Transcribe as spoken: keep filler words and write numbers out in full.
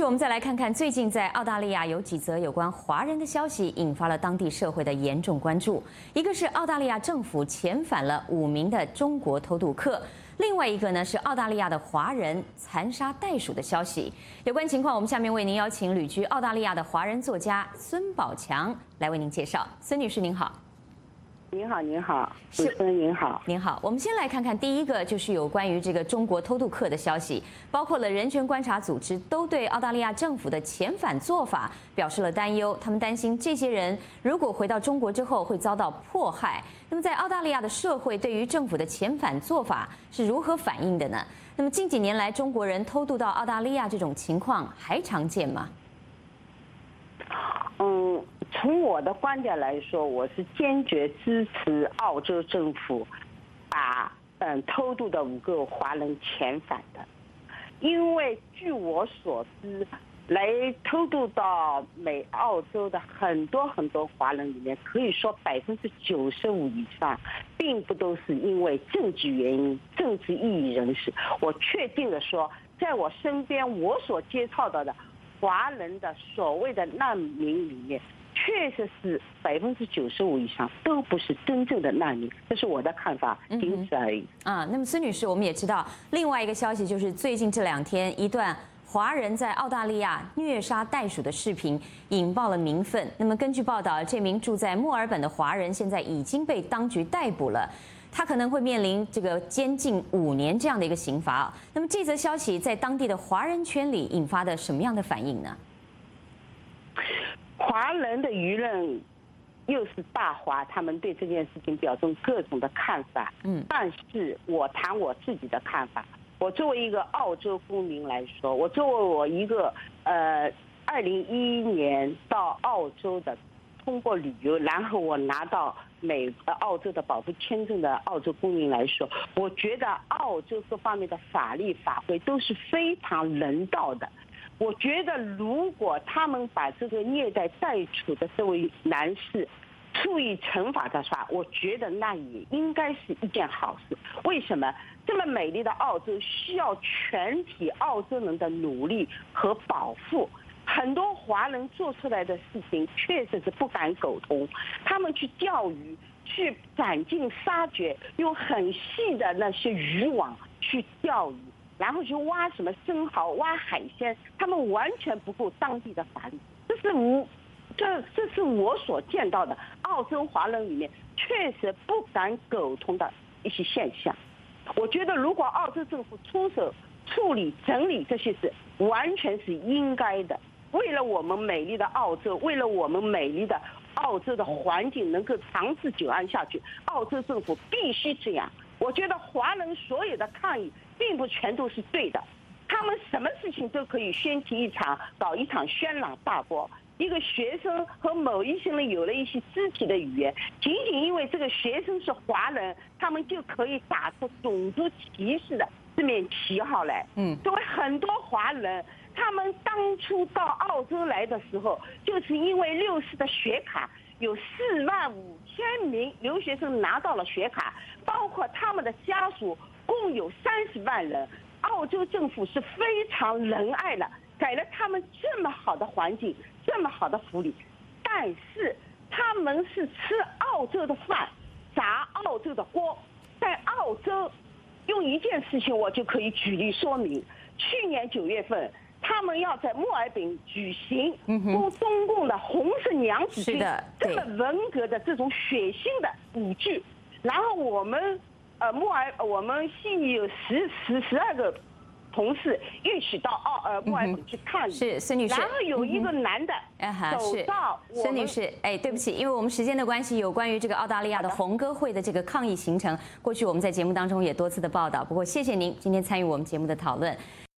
续，我们再来看看最近在澳大利亚有几则有关华人的消息，引发了当地社会的严重关注。一个是澳大利亚政府遣返了五名的中国偷渡客，另外一个呢是澳大利亚的华人残杀袋鼠的消息。有关情况，我们下面为您邀请旅居澳大利亚的华人作家孙宝强来为您介绍。孙女士您好。 您好，您好，主持人您好， 您好。我们先来看看第一个，就是有关于这个中国偷渡客的消息，包括了人权观察组织都对澳大利亚政府的遣返做法表示了担忧。他们担心这些人如果回到中国之后会遭到迫害。那么在澳大利亚的社会对于政府的遣返做法是如何反应的呢？那么近几年来，中国人偷渡到澳大利亚这种情况还常见吗？ 嗯，从我的观点来说，我是坚决支持澳洲政府把嗯偷渡的五个华人遣返的，因为据我所知，来偷渡到美澳洲的很多很多华人里面，可以说百分之九十五以上，并不都是因为政治原因、政治异议人士。我确定的说，在我身边我所接触到的。 华人的所谓的难民里面，确实是百分之九十五以上都不是真正的难民，这是我的看法，仅此而已。 嗯、啊，那么孙女士，我们也知道另外一个消息，就是最近这两天一段华人在澳大利亚虐杀袋鼠的视频引爆了民愤。那么根据报道，这名住在墨尔本的华人现在已经被当局逮捕了。 他可能会面临这个监禁五年这样的一个刑罚。那么这则消息在当地的华人圈里引发的什么样的反应呢？ 华人的舆论又是大华，他们对这件事情表征各种的看法。嗯，但是我谈我自己的看法。我作为一个澳洲公民来说，我作为我一个呃，二零一一年到澳洲的。 通过旅游，然后我拿到美呃澳洲的保护签证的澳洲公民来说，我觉得澳洲各方面的法律法规都是非常人道的。我觉得如果他们把这个虐待袋鼠的这位男士处以惩罚的话，我觉得那也应该是一件好事。为什么？这么美丽的澳洲需要全体澳洲人的努力和保护。 很多华人做出来的事情确实是不敢苟同，他们去钓鱼，去斩尽杀绝，用很细的那些渔网去钓鱼，然后去挖什么生蚝、挖海鲜，他们完全不顾当地的法律。这是我，这这是我所见到的澳洲华人里面确实不敢苟同的一些现象。我觉得，如果澳洲政府出手处理整理这些事，完全是应该的。 为了我们美丽的澳洲，为了我们美丽的澳洲的环境能够长治久安下去，澳洲政府必须这样。我觉得华人所有的抗议并不全都是对的，他们什么事情都可以掀起一场、搞一场轩朗大波。一个学生和某一些人有了一些肢体的语言，仅仅因为这个学生是华人，他们就可以打出种族歧视的这面旗号来。嗯，作为很多华人。 他们当初到澳洲来的时候，就是因为六四的学卡，有四万五千名留学生拿到了学卡，包括他们的家属，共有三十万人。澳洲政府是非常仁爱的，给了他们这么好的环境，这么好的福利，但是他们是吃澳洲的饭，砸澳洲的锅。在澳洲，用一件事情我就可以举例说明：去年九月份。 他们要在墨尔本举行攻中共的红色娘子军这么文革的这种血腥的舞剧，然后我们呃墨尔我们悉尼有十十十二个同事一起到澳呃墨尔本去看， 是孙女士， 然后有一个男的走到孙女士，哎，对不起，因为我们时间的关系，有关于这个澳大利亚的红歌会的这个抗议行程，过去我们在节目当中也多次的报道，不过谢谢您今天参与我们节目的讨论。